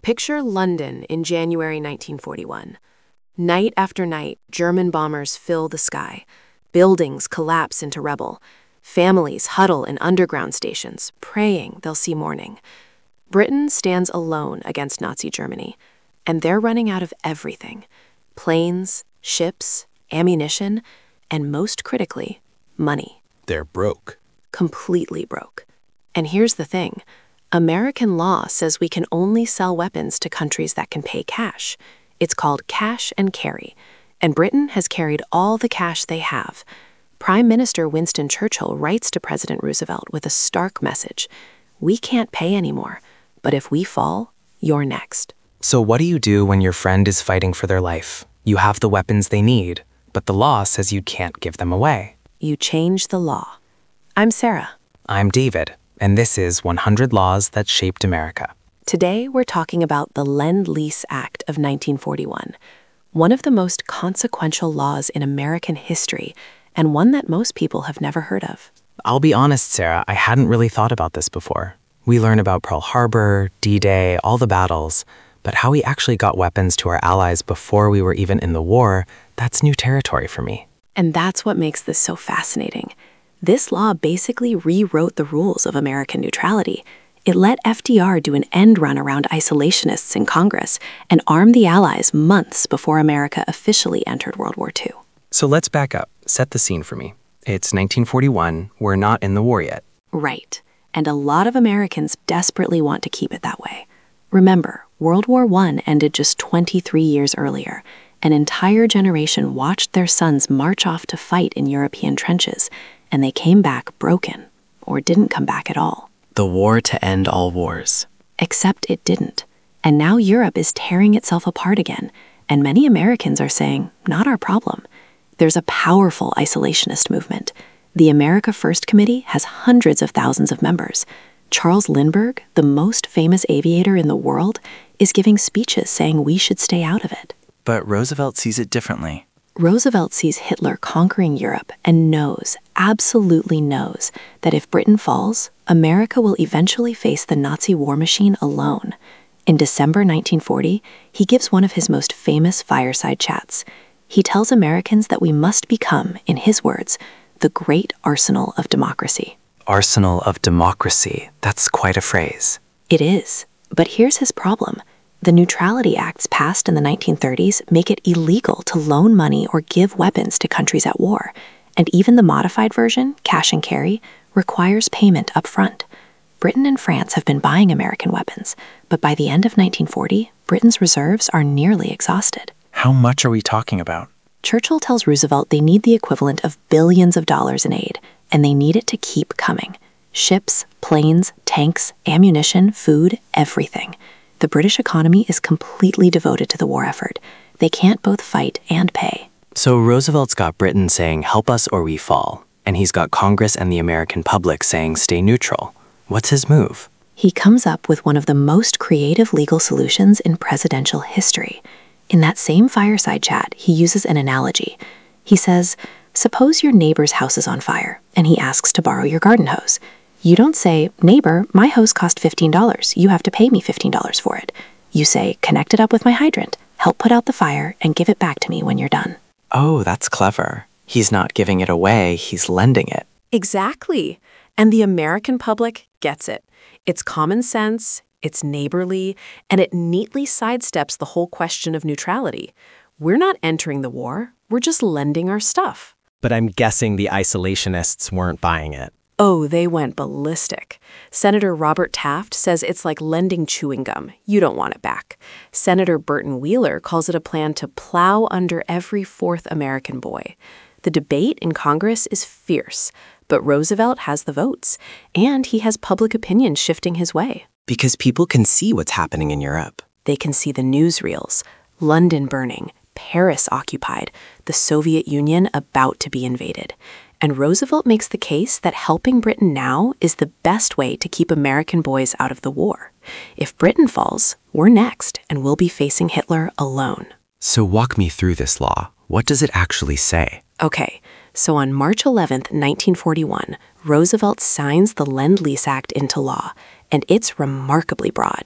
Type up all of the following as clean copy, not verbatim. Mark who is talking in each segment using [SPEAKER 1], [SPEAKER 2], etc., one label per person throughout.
[SPEAKER 1] Picture London in January 1941. Night after night, German bombers fill the sky. Buildings collapse into rubble. Families huddle in underground stations, praying they'll see morning. Britain stands alone against Nazi Germany, and they're running out of everything: planes, ships, ammunition, and most critically, money.
[SPEAKER 2] They're broke.
[SPEAKER 1] Completely broke. And here's the thing. American law says we can only sell weapons to countries that can pay cash. It's called cash and carry, and Britain has carried all the cash they have. Prime Minister Winston Churchill writes to President Roosevelt with a stark message. We can't pay anymore, but if we fall, you're next.
[SPEAKER 3] So what do you do when your friend is fighting for their life? You have the weapons they need, but the law says you can't give them away.
[SPEAKER 1] You change the law. I'm Sarah.
[SPEAKER 3] I'm David, and this is 100 Laws That Shaped America.
[SPEAKER 1] Today, we're talking about the Lend-Lease Act of 1941, one of the most consequential laws in American history, and one that most people have never heard of.
[SPEAKER 3] I'll be honest, Sarah, I hadn't really thought about this before. We learn about Pearl Harbor, D-Day, all the battles, but how we actually got weapons to our allies before we were even in the war, that's new territory for me.
[SPEAKER 1] And that's what makes this so fascinating. This law basically rewrote the rules of American neutrality. It let FDR do an end run around isolationists in Congress and arm the Allies months before America officially entered World War II.
[SPEAKER 3] So let's back up. Set the scene for me. It's 1941. We're not in the war yet.
[SPEAKER 1] Right. And a lot of Americans desperately want to keep it that way. Remember, World War I ended just 23 years earlier. An entire generation watched their sons march off to fight in European trenches, and they came back broken, or didn't come back at all.
[SPEAKER 3] The war to end all wars.
[SPEAKER 1] Except it didn't. And now Europe is tearing itself apart again, and many Americans are saying, not our problem. There's a powerful isolationist movement. The America First Committee has hundreds of thousands of members. Charles Lindbergh, the most famous aviator in the world, is giving speeches saying we should stay out of it.
[SPEAKER 4] But Roosevelt sees it differently.
[SPEAKER 1] Roosevelt sees Hitler conquering Europe and knows, absolutely knows, that if Britain falls, America will eventually face the Nazi war machine alone. In December 1940, he gives one of his most famous fireside chats. He tells Americans that we must become, in his words, the great arsenal of democracy.
[SPEAKER 3] Arsenal of democracy. That's quite a phrase.
[SPEAKER 1] It is. But here's his problem. The Neutrality Acts passed in the 1930s make it illegal to loan money or give weapons to countries at war, and even the modified version, cash and carry, requires payment up front. Britain and France have been buying American weapons, but by the end of 1940, Britain's reserves are nearly exhausted.
[SPEAKER 4] How much are we talking about?
[SPEAKER 1] Churchill tells Roosevelt they need the equivalent of billions of dollars in aid, and they need it to keep coming. Ships, planes, tanks, ammunition, food, everything. The British economy is completely devoted to the war effort. They can't both fight and pay.
[SPEAKER 3] So Roosevelt's got Britain saying, help us or we fall. And he's got Congress and the American public saying, stay neutral. What's his move?
[SPEAKER 1] He comes up with one of the most creative legal solutions in presidential history. In that same fireside chat, he uses an analogy. He says, suppose your neighbor's house is on fire, and he asks to borrow your garden hose. You don't say, neighbor, my hose cost $15. You have to pay me $15 for it. You say, connect it up with my hydrant, help put out the fire, and give it back to me when you're done.
[SPEAKER 3] Oh, that's clever. He's not giving it away, he's lending it.
[SPEAKER 1] Exactly. And the American public gets it. It's common sense, it's neighborly, and it neatly sidesteps the whole question of neutrality. We're not entering the war, we're just lending our stuff.
[SPEAKER 5] But I'm guessing the isolationists weren't buying it.
[SPEAKER 1] Oh, they went ballistic. Senator Robert Taft says it's like lending chewing gum. You don't want it back. Senator Burton Wheeler calls it a plan to plow under every fourth American boy. The debate in Congress is fierce, but Roosevelt has the votes, and he has public opinion shifting his way.
[SPEAKER 3] Because people can see what's happening in Europe.
[SPEAKER 1] They can see the newsreels, London burning, Paris occupied, the Soviet Union about to be invaded. And Roosevelt makes the case that helping Britain now is the best way to keep American boys out of the war. If Britain falls, we're next, and we'll be facing Hitler alone.
[SPEAKER 3] So walk me through this law. What does it actually say?
[SPEAKER 1] Okay, so on March 11th, 1941, Roosevelt signs the Lend-Lease Act into law, and it's remarkably broad.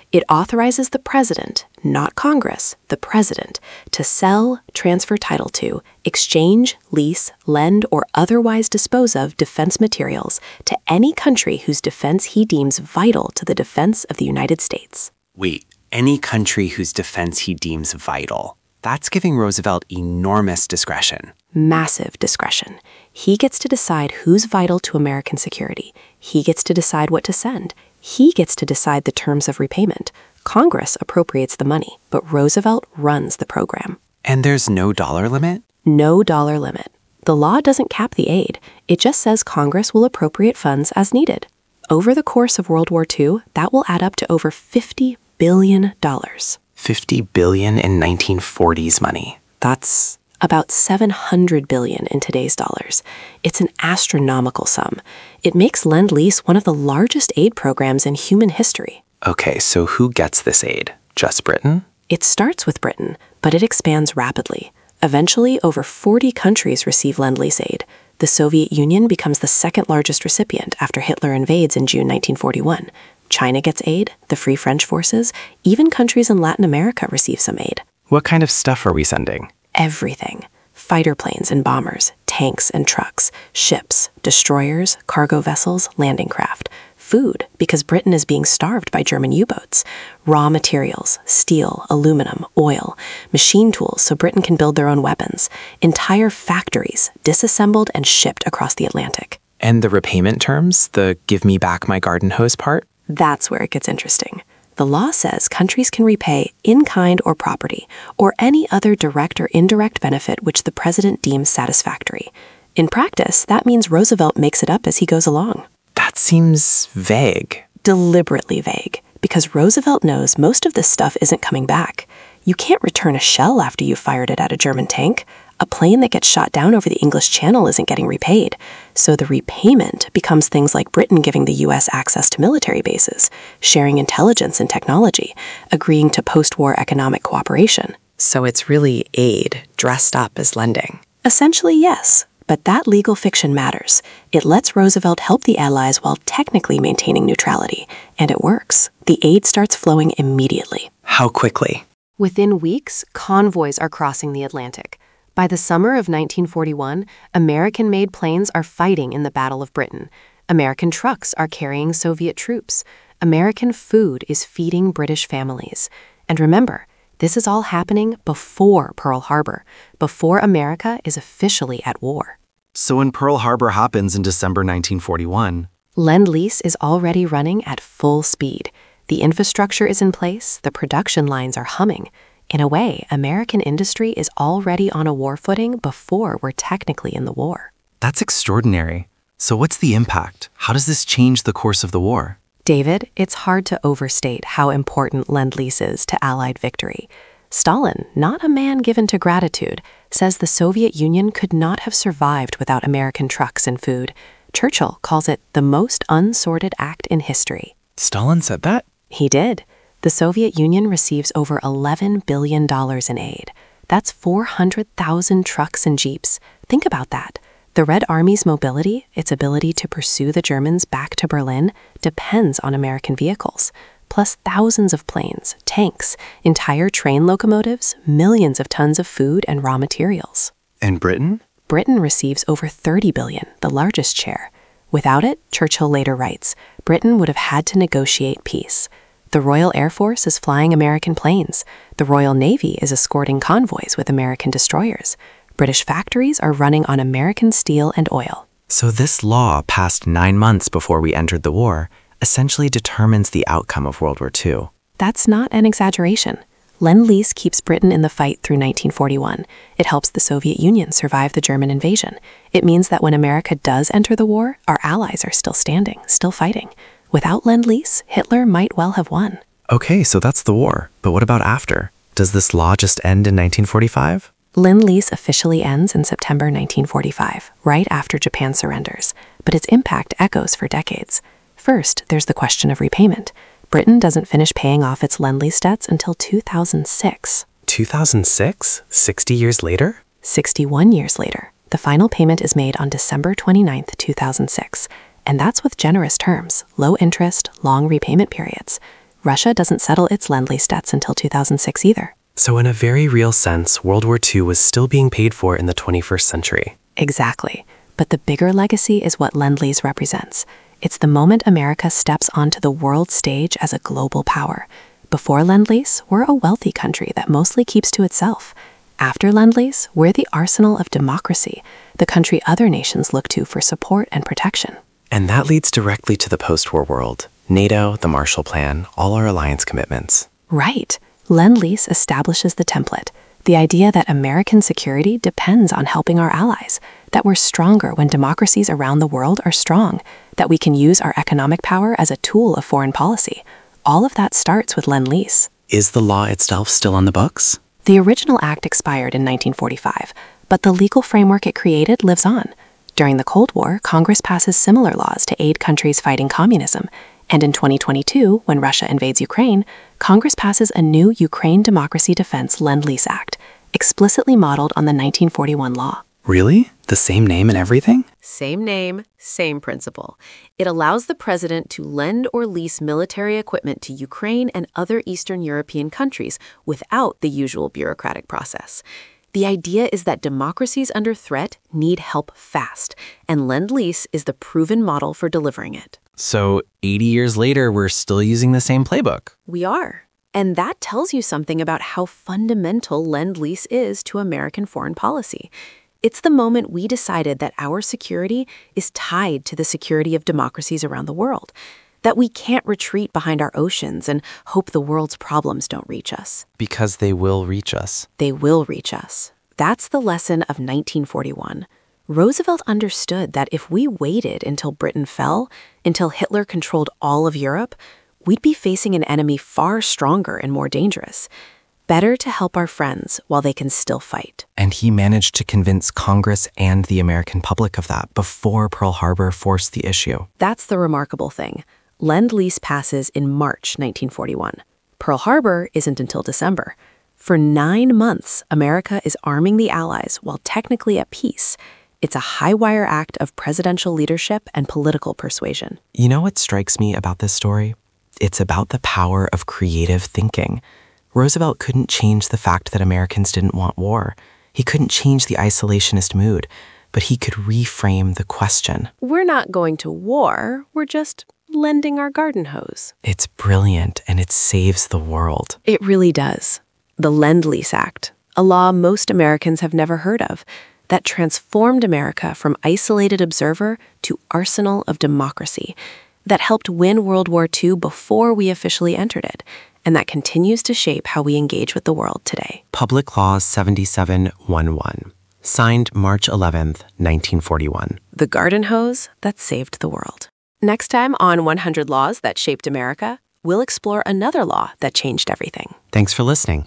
[SPEAKER 1] It authorizes the president, not Congress, the president, to sell, transfer title to, exchange, lease, lend, or otherwise dispose of defense materials to any country whose defense he deems vital to the defense of the United States.
[SPEAKER 2] Wait, any country whose defense he deems vital. That's giving Roosevelt enormous discretion.
[SPEAKER 1] Massive discretion. He gets to decide who's vital to American security. He gets to decide what to send. He gets to decide the terms of repayment. Congress appropriates the money, but Roosevelt runs the program.
[SPEAKER 2] And there's no dollar limit?
[SPEAKER 1] No dollar limit. The law doesn't cap the aid. It just says Congress will appropriate funds as needed. Over the course of World War II, that will add up to over $50 billion.
[SPEAKER 2] $50 billion in 1940s money.
[SPEAKER 1] That's about $700 billion in today's dollars. It's an astronomical sum. It makes Lend-Lease one of the largest aid programs in human history.
[SPEAKER 2] Okay, so who gets this aid? Just Britain?
[SPEAKER 1] It starts with Britain, but it expands rapidly. Eventually, over 40 countries receive Lend-Lease aid. The Soviet Union becomes the second largest recipient after Hitler invades in June 1941. China gets aid, the Free French forces, even countries in Latin America receive some aid.
[SPEAKER 3] What kind of stuff are we sending?
[SPEAKER 1] Everything. Fighter planes and bombers, tanks and trucks, ships, destroyers, cargo vessels, landing craft. Food, because Britain is being starved by German U-boats. Raw materials, steel, aluminum, oil. Machine tools so Britain can build their own weapons. Entire factories, disassembled and shipped across the Atlantic.
[SPEAKER 3] And the repayment terms, the give me back my garden hose part?
[SPEAKER 1] That's where it gets interesting. The law says countries can repay in-kind or property, or any other direct or indirect benefit which the president deems satisfactory. In practice, that means Roosevelt makes it up as he goes along.
[SPEAKER 3] That seems vague.
[SPEAKER 1] Deliberately vague, because Roosevelt knows most of this stuff isn't coming back. You can't return a shell after you fired it at a German tank. A plane that gets shot down over the English Channel isn't getting repaid. So the repayment becomes things like Britain giving the U.S. access to military bases, sharing intelligence and technology, agreeing to post-war economic cooperation.
[SPEAKER 6] So it's really aid dressed up as lending.
[SPEAKER 1] Essentially, yes. But that legal fiction matters. It lets Roosevelt help the Allies while technically maintaining neutrality. And it works. The aid starts flowing immediately.
[SPEAKER 3] How quickly?
[SPEAKER 1] Within weeks, convoys are crossing the Atlantic. By the summer of 1941, American-made planes are fighting in the Battle of Britain. American trucks are carrying Soviet troops. American food is feeding British families. And remember, this is all happening before Pearl Harbor, before America is officially at war.
[SPEAKER 4] So when Pearl Harbor happens in December 1941,
[SPEAKER 1] Lend-Lease is already running at full speed. The infrastructure is in place, the production lines are humming. In a way, American industry is already on a war footing before we're technically in the war.
[SPEAKER 4] that's extraordinary. So what's the impact? How does this change the course of the war?
[SPEAKER 1] David, it's hard to overstate how important Lend-Lease is to Allied victory. Stalin, not a man given to gratitude, says the Soviet Union could not have survived without American trucks and food. Churchill calls it the most unsorted act in history.
[SPEAKER 3] Stalin said that?
[SPEAKER 1] He did. The Soviet Union receives over $11 billion in aid. That's 400,000 trucks and jeeps. Think about that. The Red Army's mobility, its ability to pursue the Germans back to Berlin, depends on American vehicles. Plus thousands of planes, tanks, entire train locomotives, millions of tons of food and raw materials.
[SPEAKER 2] And Britain?
[SPEAKER 1] Britain receives over $30 billion, the largest share. Without it, Churchill later writes, Britain would have had to negotiate peace. The Royal Air Force is flying American planes. The Royal Navy is escorting convoys with American destroyers. British factories are running on American steel and oil.
[SPEAKER 3] So this law, passed 9 months before we entered the war, essentially determines the outcome of World War II.
[SPEAKER 1] That's not an exaggeration. Lend-Lease keeps Britain in the fight through 1941. It helps the Soviet Union survive the German invasion. It means that when America does enter the war, our allies are still standing, still fighting. Without Lend-Lease, Hitler might well have won.
[SPEAKER 3] Okay, so that's the war. But what about after? Does this law just end in 1945?
[SPEAKER 1] Lend-Lease officially ends in September 1945, right after Japan surrenders. But its impact echoes for decades. First, there's the question of repayment. Britain doesn't finish paying off its Lend-Lease debts until 2006.
[SPEAKER 3] 2006? 60 years later?
[SPEAKER 1] 61 years later. The final payment is made on December 29, 2006. And that's with generous terms, low interest, long repayment periods. Russia doesn't settle its Lend-Lease debts until 2006 either.
[SPEAKER 3] So in a very real sense, World War II was still being paid for in the 21st century.
[SPEAKER 1] Exactly. But the bigger legacy is what Lend-Lease represents. It's the moment America steps onto the world stage as a global power. Before Lend-Lease, we're a wealthy country that mostly keeps to itself. After Lend-Lease, we're the arsenal of democracy, the country other nations look to for support and protection.
[SPEAKER 3] And that leads directly to the post-war world. NATO, the Marshall Plan, all our alliance commitments.
[SPEAKER 1] Right. Lend-Lease establishes the template, the idea that American security depends on helping our allies, that we're stronger when democracies around the world are strong, that we can use our economic power as a tool of foreign policy. All of that starts with Lend-Lease.
[SPEAKER 2] Is the law itself still on the books?
[SPEAKER 1] The original act expired in 1945, but the legal framework it created lives on. During the Cold War, Congress passes similar laws to aid countries fighting communism. And in 2022, when Russia invades Ukraine, Congress passes a new Ukraine Democracy Defense Lend-Lease Act, explicitly modeled on the 1941 law.
[SPEAKER 2] Really? The same name and everything?
[SPEAKER 1] Same name, same principle. It allows the president to lend or lease military equipment to Ukraine and other Eastern European countries without the usual bureaucratic process. The idea is that democracies under threat need help fast, and Lend-Lease is the proven model for delivering it.
[SPEAKER 5] So 80 years later, we're still using the same playbook.
[SPEAKER 1] We are. And that tells you something about how fundamental Lend-Lease is to American foreign policy. It's the moment we decided that our security is tied to the security of democracies around the world, that we can't retreat behind our oceans and hope the world's problems don't reach us.
[SPEAKER 3] Because they will reach us.
[SPEAKER 1] They will reach us. That's the lesson of 1941. Roosevelt understood that if we waited until Britain fell, until Hitler controlled all of Europe, we'd be facing an enemy far stronger and more dangerous. Better to help our friends while they can still fight.
[SPEAKER 3] And he managed to convince Congress and the American public of that before Pearl Harbor forced the issue.
[SPEAKER 1] That's the remarkable thing. Lend-Lease passes in March 1941. Pearl Harbor isn't until December. For 9 months, America is arming the Allies while technically at peace. It's a high-wire act of presidential leadership and political persuasion.
[SPEAKER 3] You know what strikes me about this story? It's about the power of creative thinking. Roosevelt couldn't change the fact that Americans didn't want war. He couldn't change the isolationist mood, but he could reframe the question.
[SPEAKER 1] We're not going to war, we're just lending our garden hose.
[SPEAKER 3] It's brilliant, and it saves the world.
[SPEAKER 1] It really does. The Lend-Lease Act, a law most Americans have never heard of, that transformed America from isolated observer to arsenal of democracy, that helped win World War II before we officially entered it, and that continues to shape how we engage with the world today.
[SPEAKER 3] Public Law 7711, signed March 11th, 1941.
[SPEAKER 1] The garden hose that saved the world. Next time on 100 Laws That Shaped America, we'll explore another law that changed everything.
[SPEAKER 3] Thanks for listening.